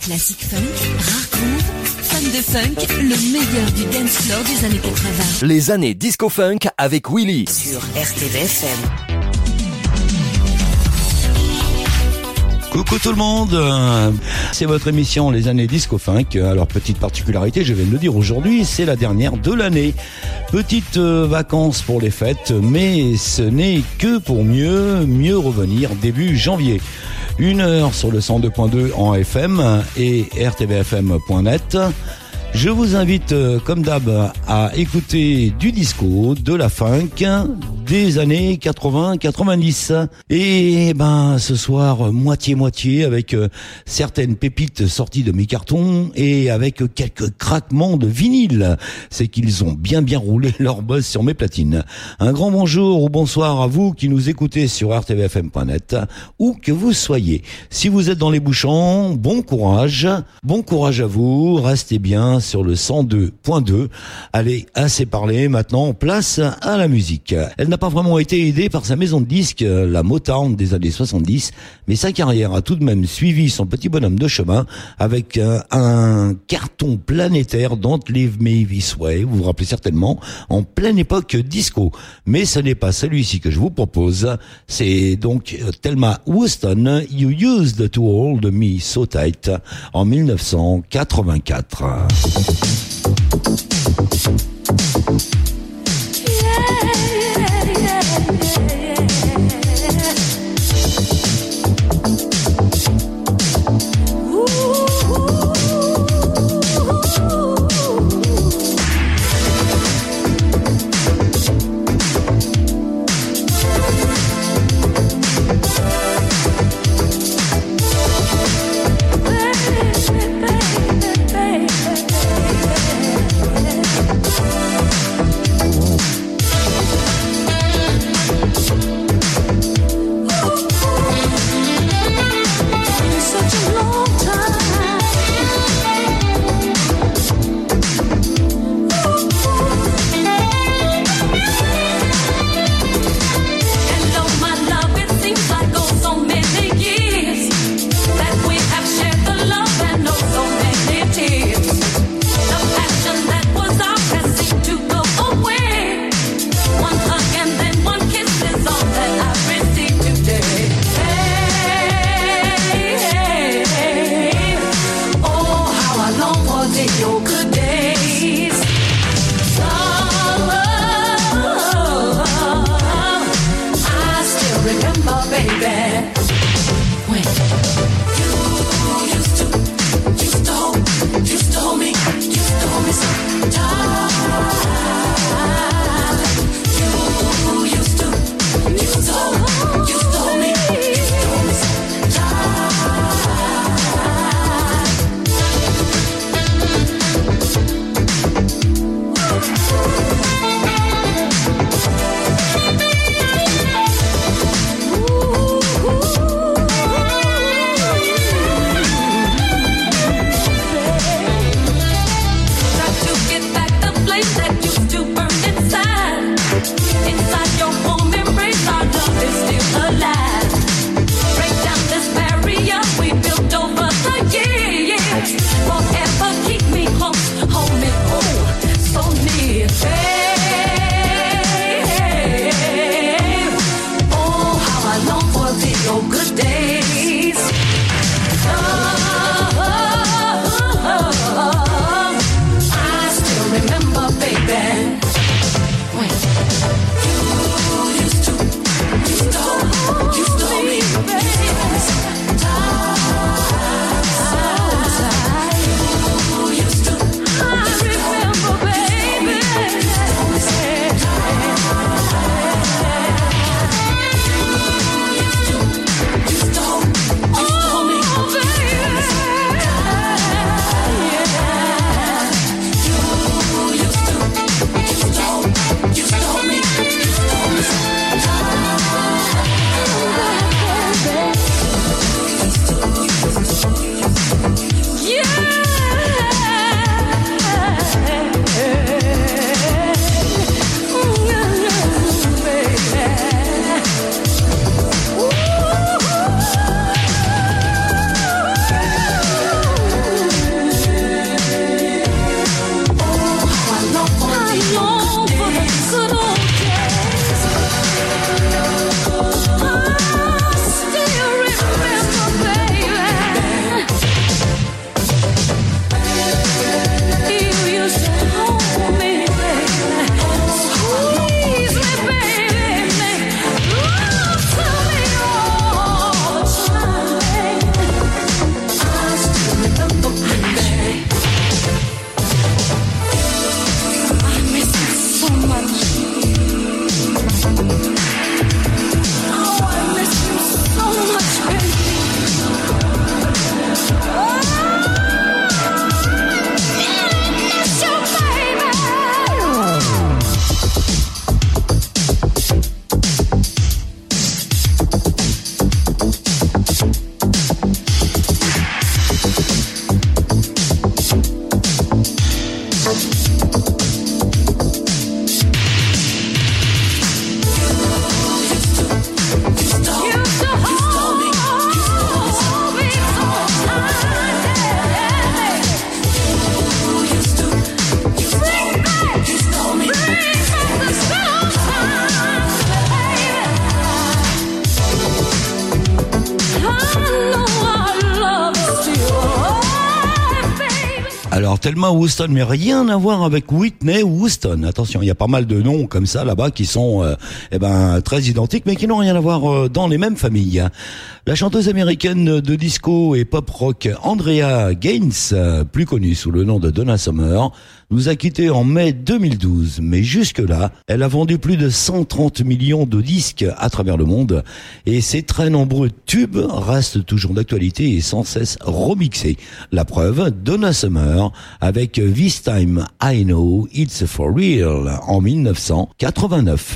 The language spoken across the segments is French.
Classique funk, rare groove, fan de funk, le meilleur du dance floor des années 80. Les années disco funk avec Willy sur RTVFM. Coucou tout le monde, c'est votre émission Les années disco funk. Alors petite particularité, je viens de le dire aujourd'hui, c'est la dernière de l'année. Petites vacances pour les fêtes, mais ce n'est que pour mieux revenir début janvier. 1 heure sur le 102.2 en FM et rtvfm.net. Je vous invite, comme d'hab, à écouter du disco, de la funk, des années 80-90. Et ce soir, moitié-moitié, avec certaines pépites sorties de mes cartons et avec quelques craquements de vinyle. C'est qu'ils ont bien roulé leur boss sur mes platines. Un grand bonjour ou bonsoir à vous qui nous écoutez sur rtvfm.net, où que vous soyez. Si vous êtes dans les bouchons, bon courage à vous, restez bien sur le 102.2. Allez, assez parlé, maintenant place à la musique. Elle n'a pas vraiment été aidée par sa maison de disques, la Motown des années 70, mais sa carrière a tout de même suivi son petit bonhomme de chemin avec un carton planétaire, Don't Leave Me This Way, vous vous rappelez certainement, en pleine époque disco. Mais ce n'est pas celui-ci que je vous propose, c'est donc Thelma Houston, You Used to Hold Me So Tight, en 1984. Baby, Alors Thelma Houston, mais rien à voir avec Whitney Houston. Attention, il y a pas mal de noms comme ça là-bas qui sont très identiques, mais qui n'ont rien à voir dans les mêmes familles. La chanteuse américaine de disco et pop rock Andrea Gaines, plus connue sous le nom de Donna Summer, nous a quittés en mai 2012. Mais jusque-là, elle a vendu plus de 130 millions de disques à travers le monde et ses très nombreux tubes restent toujours d'actualité et sans cesse remixés. La preuve, Donna Summer avec This Time I Know It's For Real en 1989.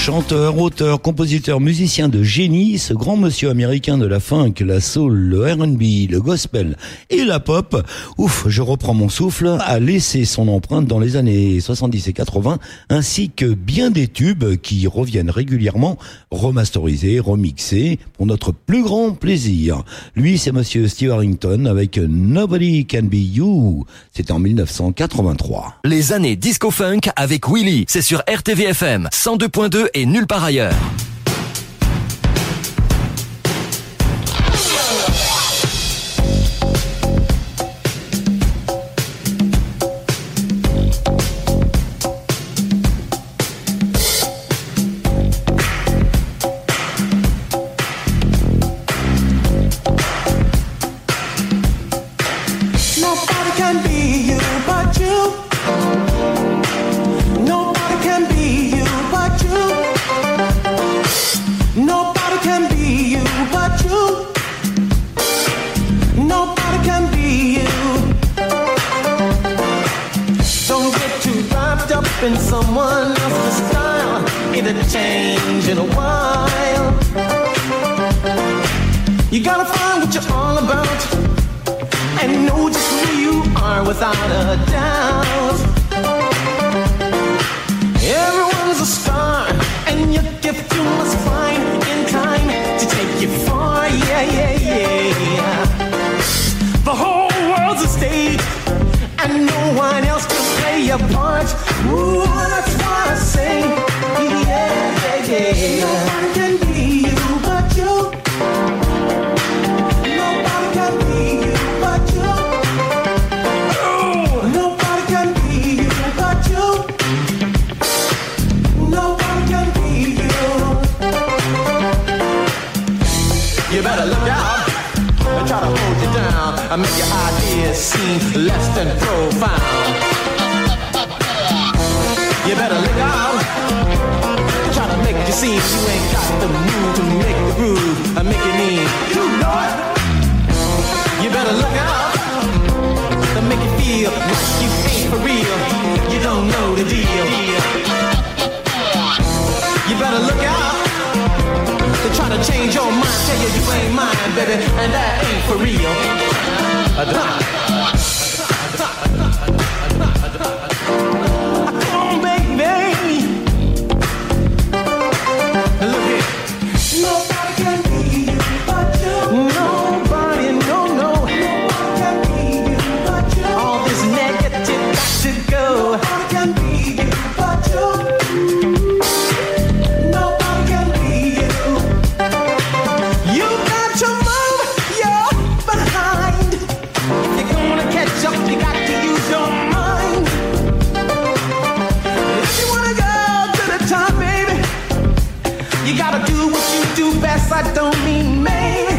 Chanteur, auteur, compositeur, musicien de génie, ce grand monsieur américain de la funk, la soul, le R&B, le gospel et la pop, je reprends mon souffle, a laissé son empreinte dans les années 70 et 80, ainsi que bien des tubes qui reviennent régulièrement, remasterisés, remixés, pour notre plus grand plaisir. Lui, c'est monsieur Steve Harrington avec Nobody Can Be You. C'était en 1983. Les années disco-funk avec Willy. C'est sur RTVFM 102.2 et nulle part ailleurs. In someone else's style, it'll change in a while. You gotta find what you're all about and know just who you are without a doubt. Everyone's a star, and your gift you must find in time to take you far. Yeah, yeah, yeah. The whole world's a stage, and no one else can play your part. Ooh, that's why I say, yeah, yeah, yeah. Nobody can be you but you. Nobody can be you but you. Ooh, nobody can be you but you. Nobody can be you. You better look out and try to hold you down and make your ideas seem less than profound. You better look out, try to make you seem you ain't got the move to make the groove and make it mean you know it. You better look out, to make you feel like you ain't for real. You don't know the deal. You better look out, to try to change your mind, tell you ain't mine, baby, and that ain't for real. I don't mean maybe.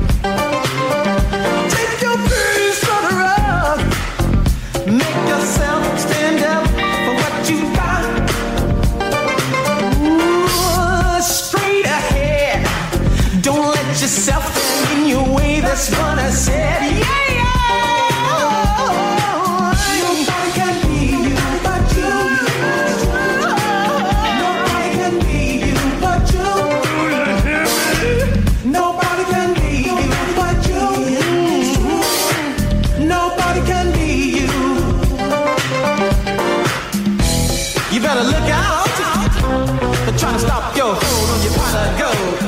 Take your piece of the rug. Make yourself stand up for what you got. Ooh, straight ahead. Don't let yourself stand in your way. That's what I said. Yeah, yeah. Nobody can be you but you. Nobody can be you but you. Nobody can be you but you. Nobody can be you. You better look out. They're trying to stop your hold on your pot of gold.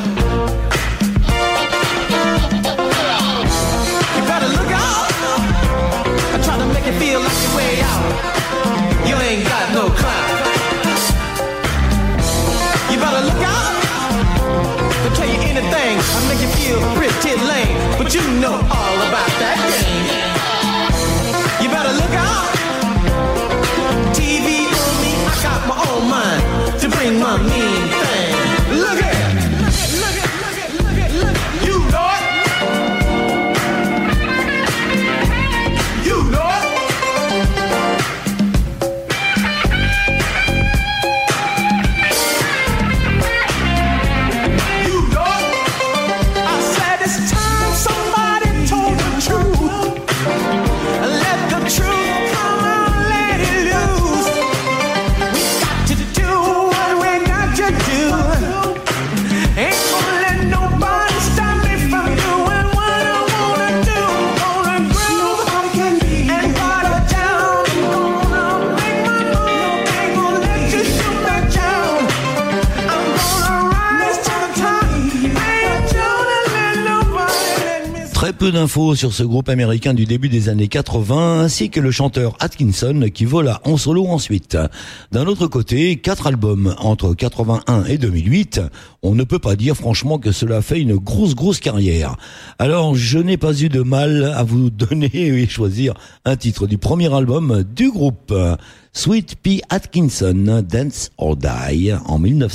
You better look out. I'm trying to make it feel like your way out. You ain't got no clout. You better look out. To tell you anything, I make you feel pretty lame, but you know all about that game. You better look out. TV on me, I got my own mind to bring my mean thing. Look at it, look at it, look at it, look at it, look at it. You know it. You know it. You know it. I said it's time somebody told the truth. peu d'infos sur ce groupe américain du début des années 80, ainsi que le chanteur Atkinson qui vola en solo ensuite. D'un autre côté, 4 albums entre 81 et 2008. On ne peut pas dire franchement que cela fait une grosse carrière. Alors, je n'ai pas eu de mal à vous donner et choisir un titre du premier album du groupe. Sweet Pea Atkinson, Dance or Die, en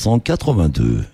1982.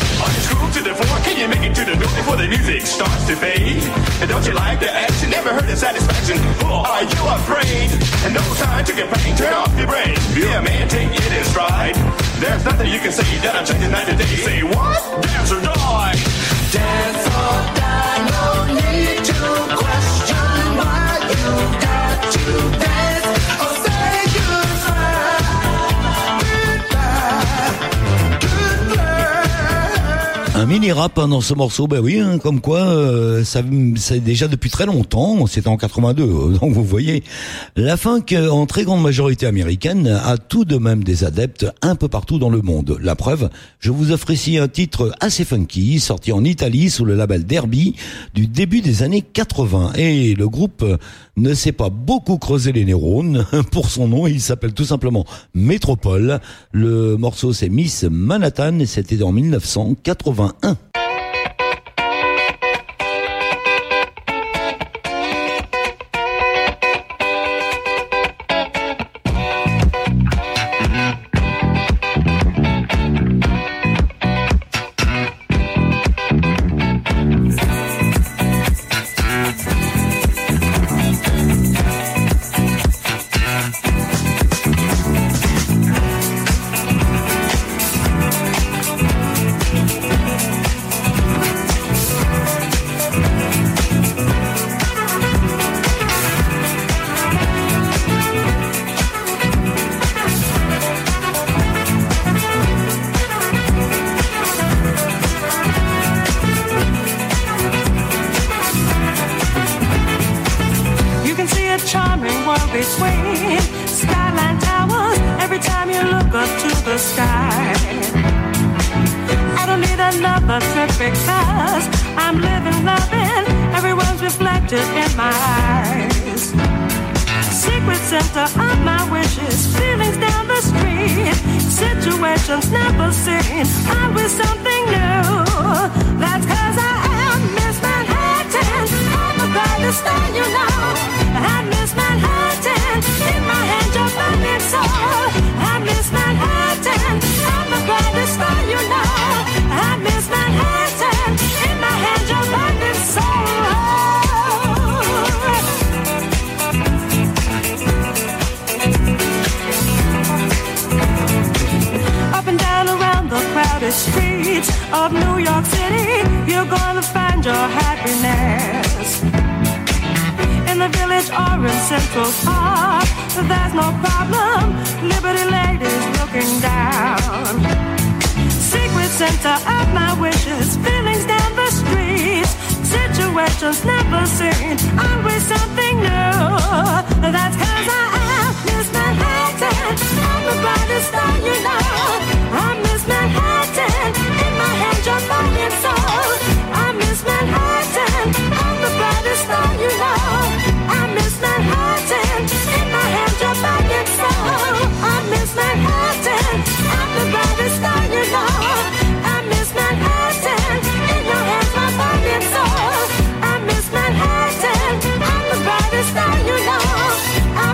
Can you make it to the door before the music starts to fade? And don't you like the action? Never heard the satisfaction. Are you afraid? And no time to complain, turn off your brain. Be a man, take it in stride. There's nothing you can say that'll change the night and day. Say what? Dance or die. Dance or die, no need to question why you got to dance or say Un mini rap dans ce morceau, ben oui, comme quoi ça c'est déjà depuis très longtemps, c'était en 82, donc vous voyez, la funk en très grande majorité américaine a tout de même des adeptes un peu partout dans le monde. La preuve, je vous offre ici un titre assez funky, sorti en Italie sous le label Derby du début des années 80, et le groupe ne s'est pas beaucoup creusé les neurones pour son nom, il s'appelle tout simplement Métropole. Le morceau c'est Miss Manhattan et c'était en 1981. Streets of New York City, you're gonna find your happiness. In the village or in Central Park, there's no problem. Liberty ladies looking down. Secret center of my wishes, feelings down the street, situations never seen, always something new. That's 'cause I am Miss Manhattan, I'm the brightest star you know. I'm Miss Manhattan, in my hand your body and soul. I'm Miss Manhattan, I'm the brightest star you know. I'm Miss Manhattan, in my hand your body and soul. I'm Miss Manhattan, I'm the brightest star you know. I'm Miss Manhattan, in your hands my body and soul. I'm Miss Manhattan, I'm the brightest star you know. I'm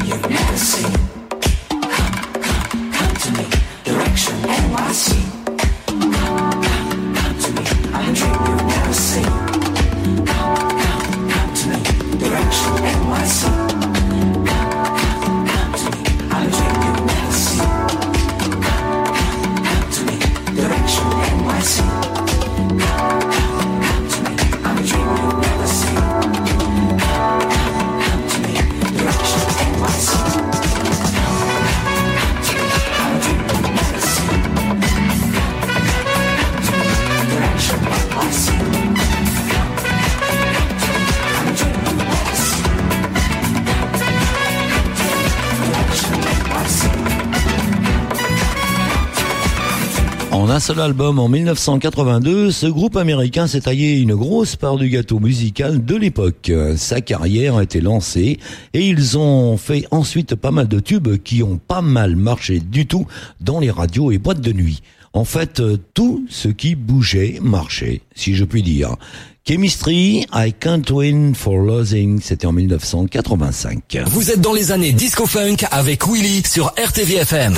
En un seul album en 1982, ce groupe américain s'est taillé une grosse part du gâteau musical de l'époque. Sa carrière a été lancée et ils ont fait ensuite pas mal de tubes qui ont pas mal marché du tout dans les radios et boîtes de nuit. En fait, tout ce qui bougeait marchait, si je puis dire. Chemistry, I Can't Win for Losing, c'était en 1985. Vous êtes dans les années disco-funk avec Willy sur RTVFM.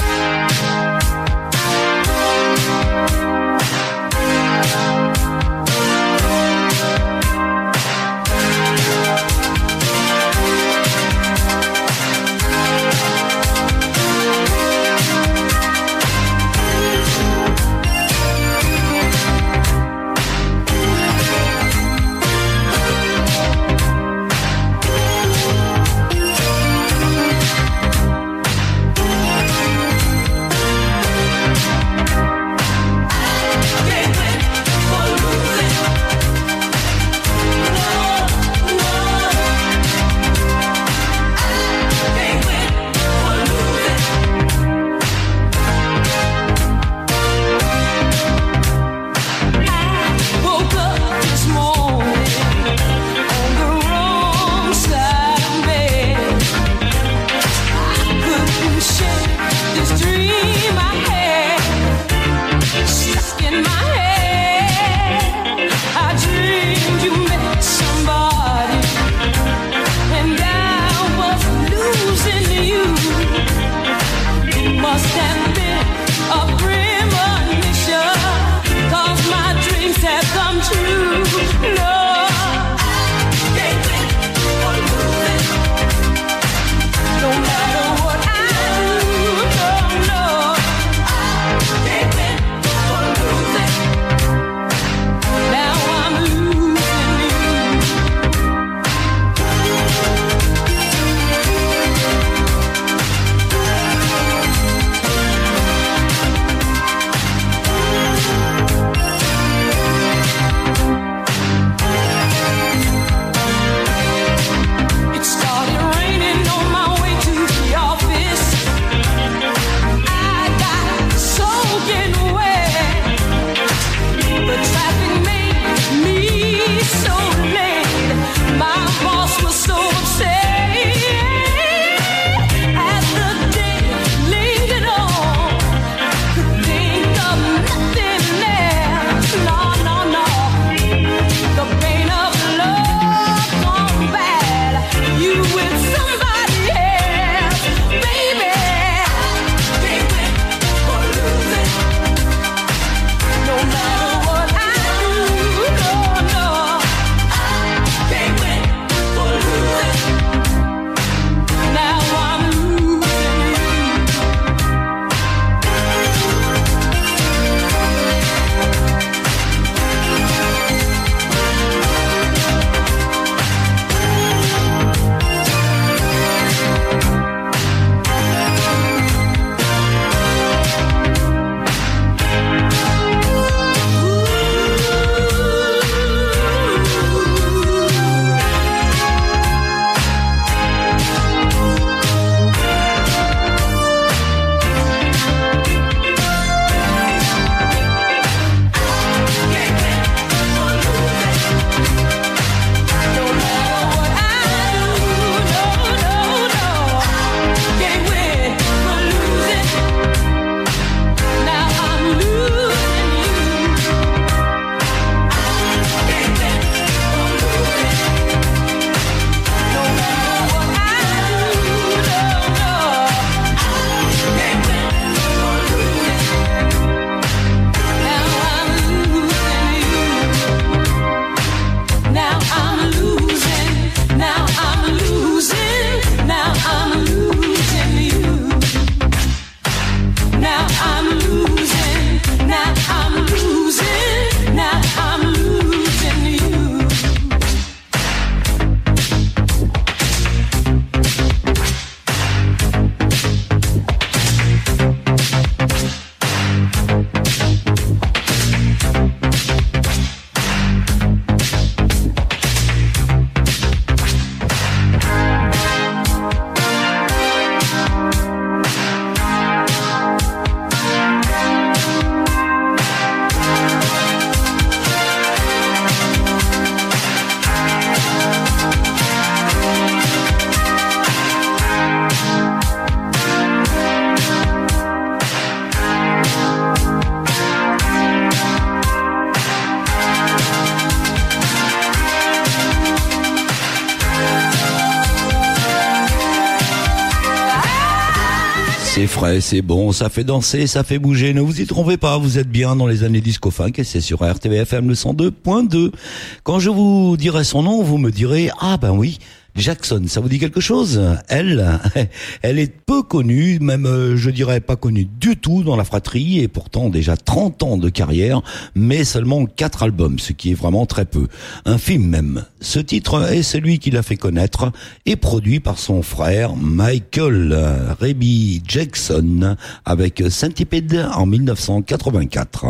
C'est frais, c'est bon, ça fait danser, ça fait bouger. Ne vous y trompez pas, vous êtes bien dans les années disco funk et c'est sur RTVFM le 102.2. Quand je vous dirai son nom, vous me direz « Ah ben oui ». Jackson, ça vous dit quelque chose? Elle est peu connue, même je dirais pas connue du tout dans la fratrie et pourtant déjà 30 ans de carrière, mais seulement 4 albums, ce qui est vraiment très peu. Un film même. Ce titre est celui qui l'a fait connaître et produit par son frère Michael Reby Jackson avec Centipede en 1984.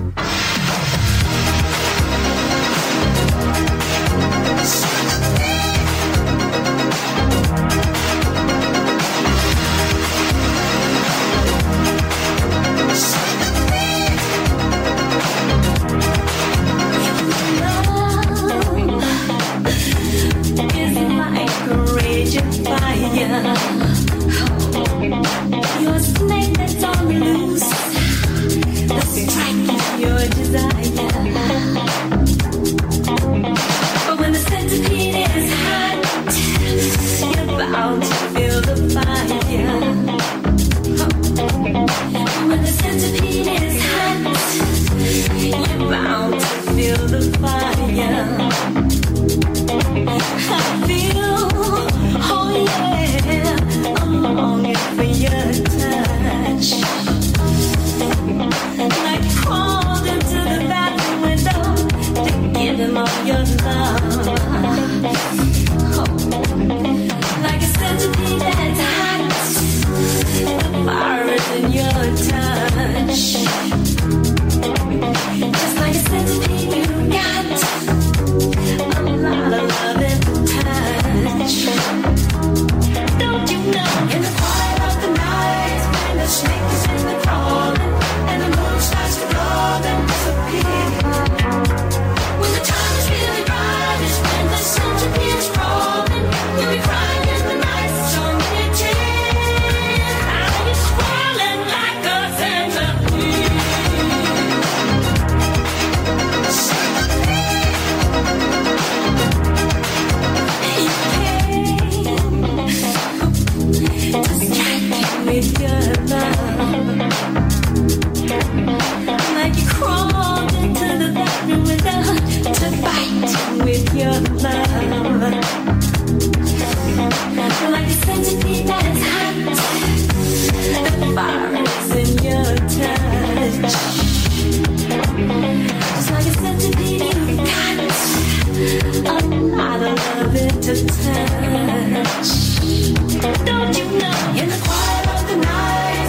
Your snake that's on the loose, the strike is your desire. But when the centipede is hot, you're bound to feel the fire. When the centipede is hot, you're bound to feel the fire. I feel, oh yeah, I'm longing for your touch. Like you crawled into the bathroom window to give him all your love. Oh, like a centipede that's hot, the fire is in your touch. Just like a centipede you got a lot of love and touch. Don't you know, in the quiet of the night, when the snake is in the crawling and the moon starts to glow and disappear, when the time is really right is when the centipede is crawling, you'll be crying in the night, so many tears. Now you're crawling like a centipede. With your love, like you crawled into the bathroom window to fight with your love, like a centipede that's hot, the fire is in your touch. Just like a centipede you got a lot of love to touch. Don't you know, in the quiet of the night,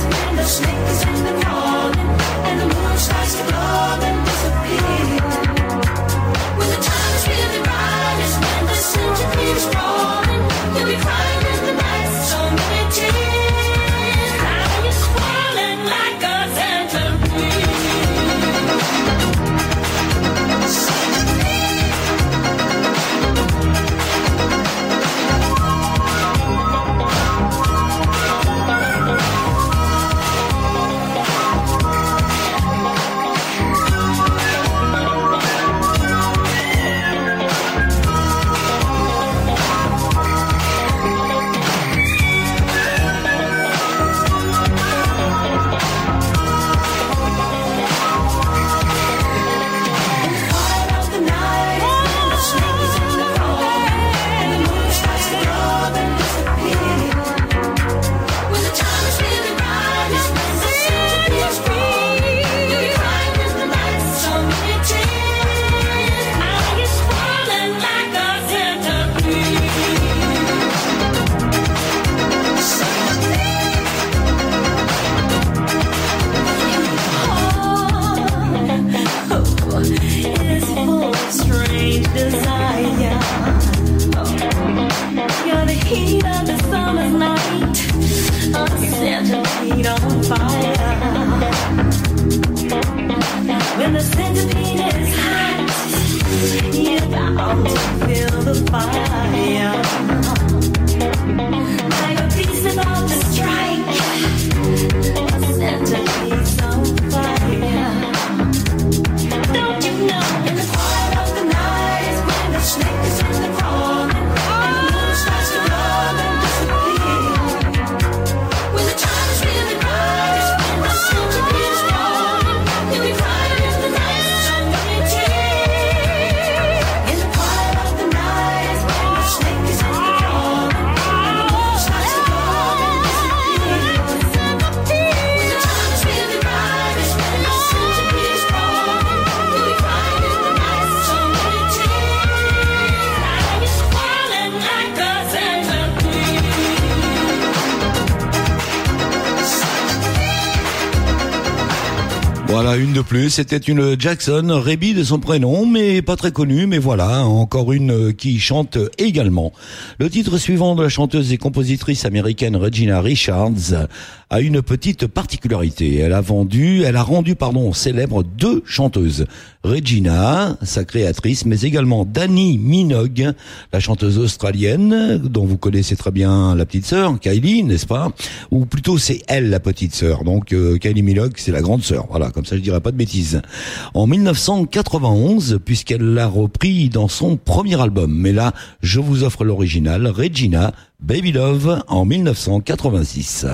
Voilà, une de plus. C'était une Jackson, Rebby de son prénom, mais pas très connue. Mais voilà, encore une qui chante également. Le titre suivant de la chanteuse et compositrice américaine Regina Richards a une petite particularité. Elle a rendu, célèbre deux chanteuses. Regina, sa créatrice, mais également Dannii Minogue, la chanteuse australienne, dont vous connaissez très bien la petite sœur, Kylie, n'est-ce pas? Ou plutôt c'est elle la petite sœur. Donc Kylie Minogue, c'est la grande sœur. Voilà, comme ça je dirais pas de bêtises. En 1991, puisqu'elle l'a repris dans son premier album. Mais là, je vous offre l'original, Regina, Baby Love, en 1986.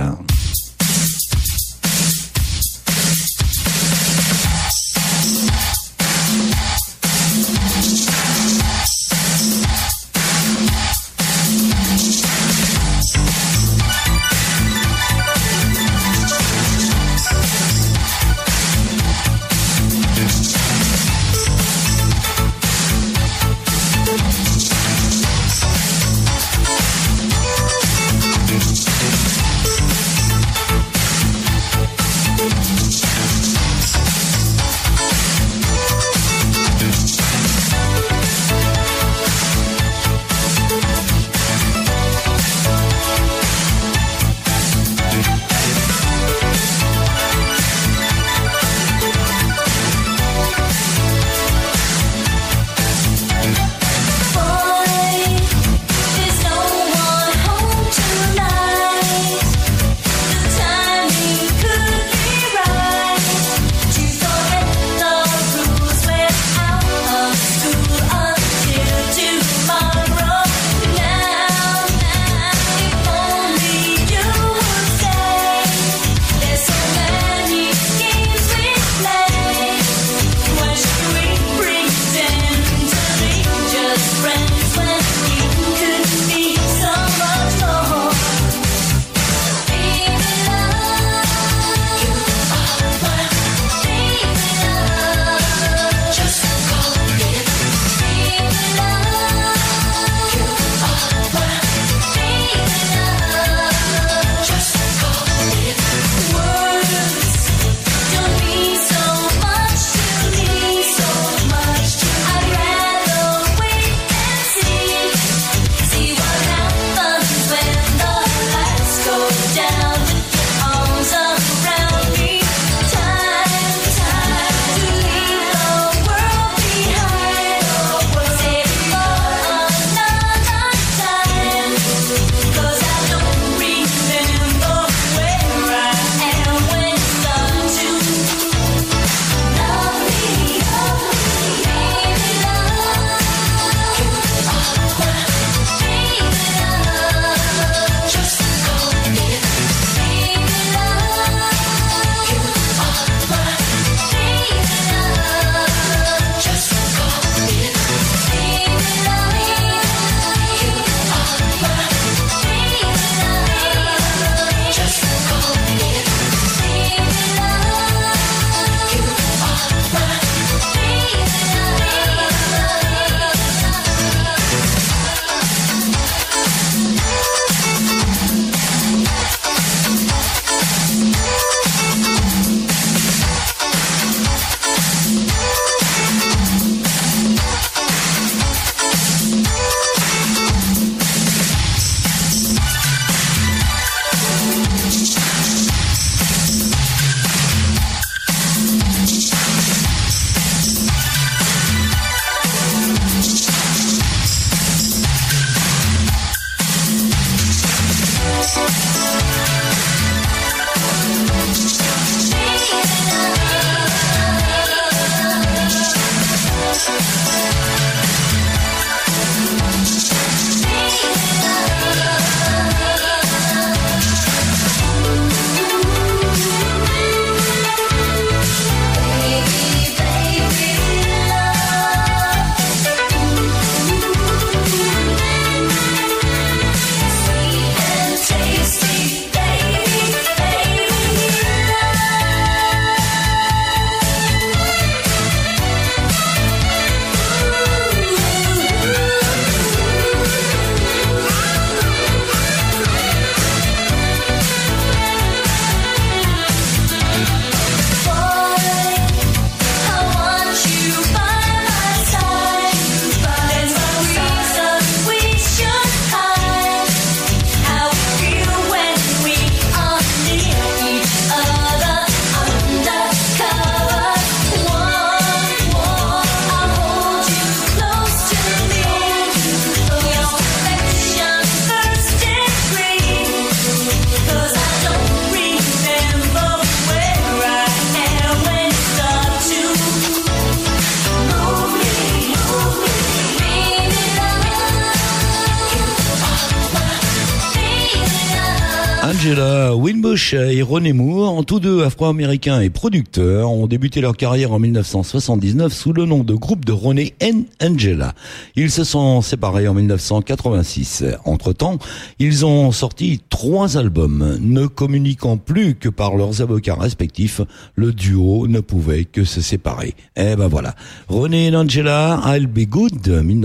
Angela, Winbush et Ronnie Moore, tous deux afro-américains et producteurs, ont débuté leur carrière en 1979 sous le nom de groupe de Ronnie and Angela. Ils se sont séparés en 1986. Entre-temps, ils ont sorti 3 albums. Ne communiquant plus que par leurs avocats respectifs, le duo ne pouvait que se séparer. Et ben voilà. Ronnie and Angela, I'll Be Good,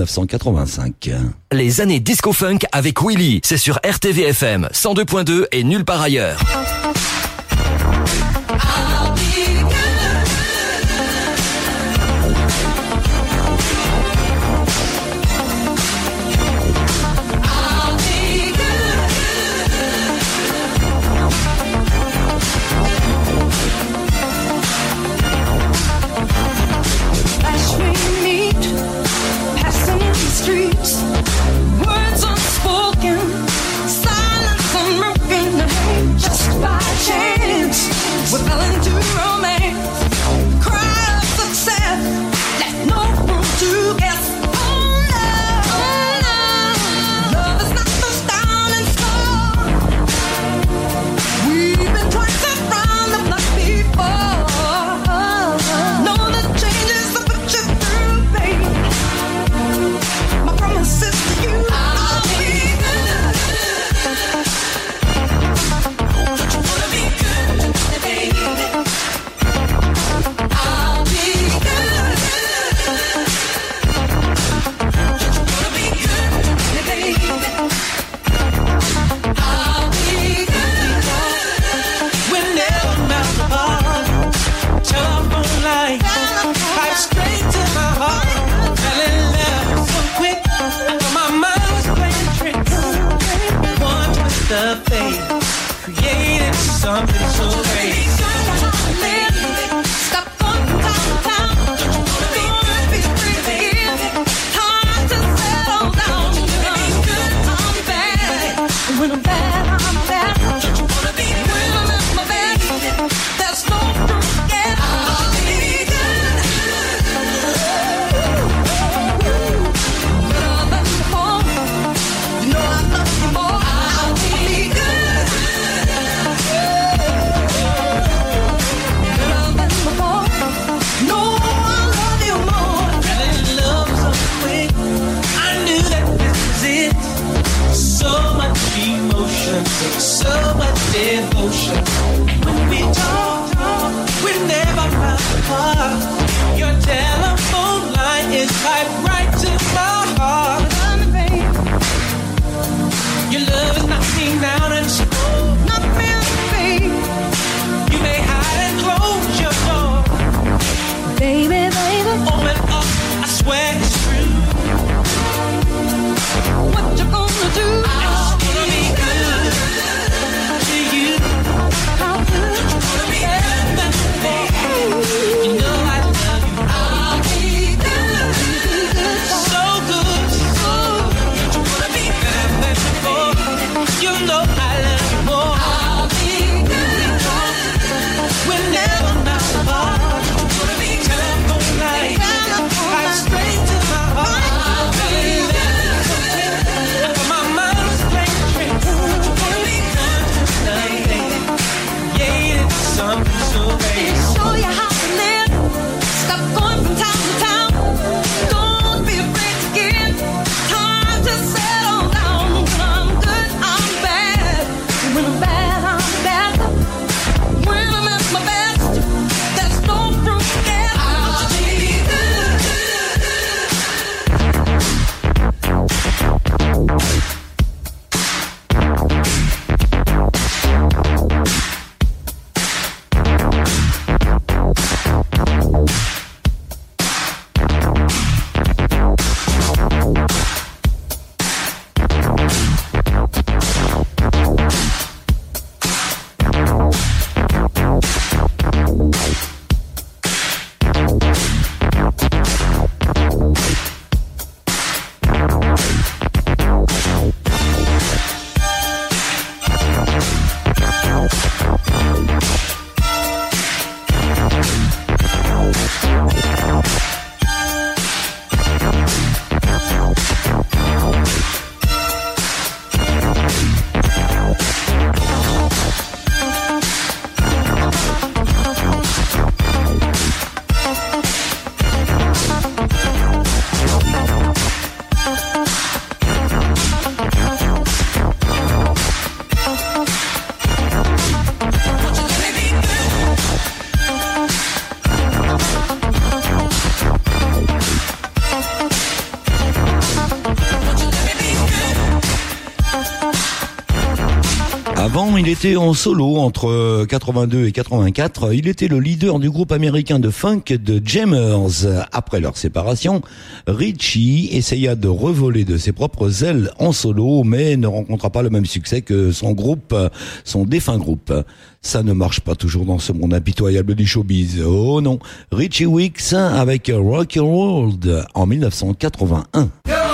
1985. Les années disco-funk avec Willy, c'est sur RTVFM 102.2 et nulle part ailleurs. You know I Avant, il était en solo entre 82 et 84. Il était le leader du groupe américain de funk The Jammers. Après leur séparation, Richie essaya de revoler de ses propres ailes en solo, mais ne rencontra pas le même succès que son défunt groupe. Ça ne marche pas toujours dans ce monde impitoyable du showbiz. Oh non. Richie Wicks avec Rock and World en 1981.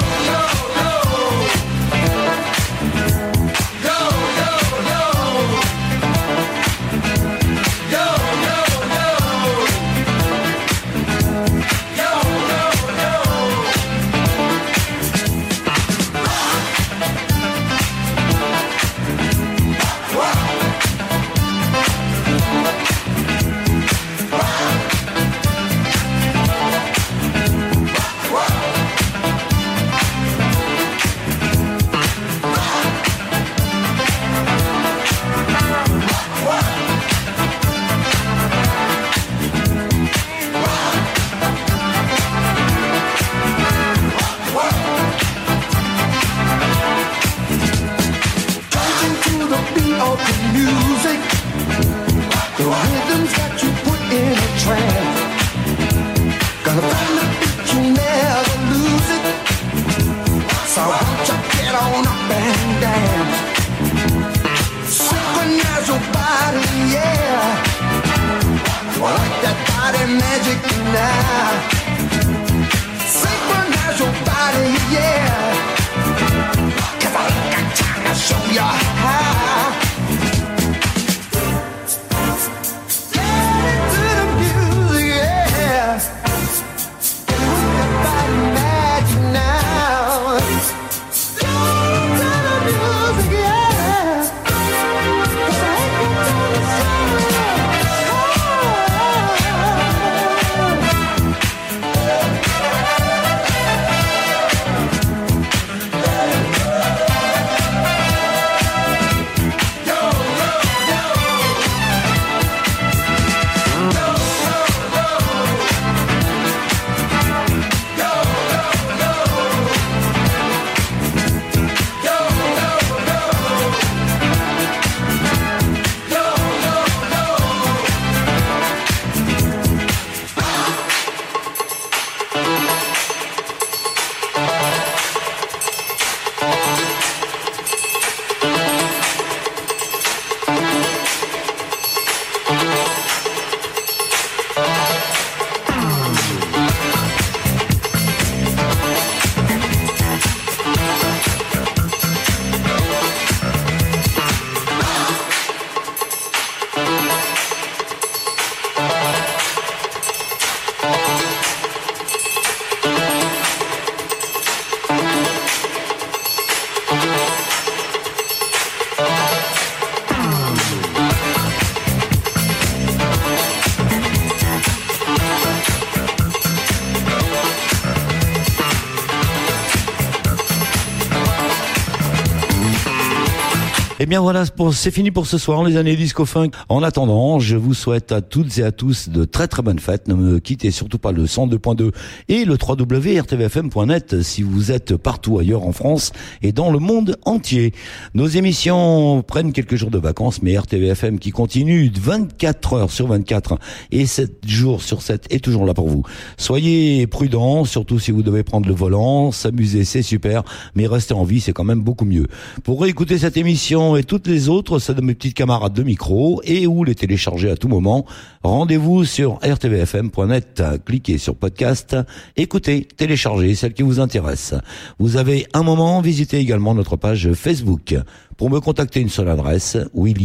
Eh bien voilà, c'est fini pour ce soir, les années disco funk. En attendant, je vous souhaite à toutes et à tous de très très bonnes fêtes. Ne me quittez surtout pas le 102.2 et le www.rtvfm.net si vous êtes partout ailleurs en France et dans le monde entier. Nos émissions prennent quelques jours de vacances, mais RTVFM qui continue 24 heures sur 24 et 7 jours sur 7 est toujours là pour vous. Soyez prudents, surtout si vous devez prendre le volant. S'amuser, c'est super, mais rester en vie, c'est quand même beaucoup mieux. Pour réécouter cette émission et toutes les autres, c'est de mes petites camarades de micro et ou les télécharger à tout moment. Rendez-vous sur rtvfm.net, cliquez sur podcast, écoutez, téléchargez celle qui vous intéresse. Vous avez un moment, visitez également notre page Facebook. Pour me contacter, une seule adresse,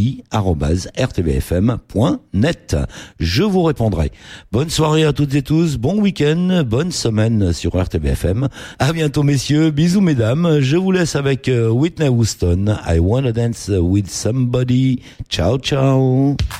willy@rtvfm.net. Je vous répondrai. Bonne soirée à toutes et tous, bon week-end, bonne semaine sur RTVFM. À bientôt messieurs, bisous mesdames. Je vous laisse avec Whitney Houston, I Wanna Dance With Somebody. Ciao, ciao.